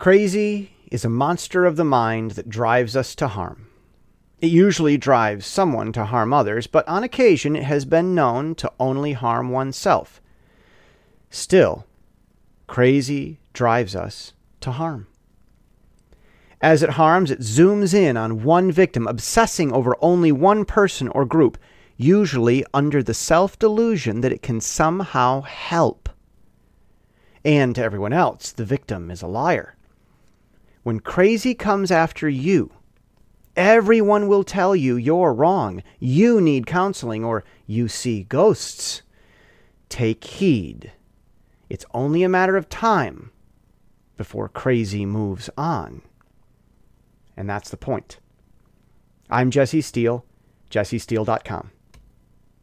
Crazy is a monster of the mind that drives us to harm. It usually drives someone to harm others, but on occasion it has been known to only harm oneself. Still, crazy drives us to harm. As it harms, it zooms in on one victim, obsessing over only one person or group, usually under the self-delusion that it can somehow help. And to everyone else, the victim is a liar. When crazy comes after you, everyone will tell you you're wrong, you need counseling, or you see ghosts. Take heed. It's only a matter of time before crazy moves on. And that's the point. I'm Jesse Steele, jessesteele.com.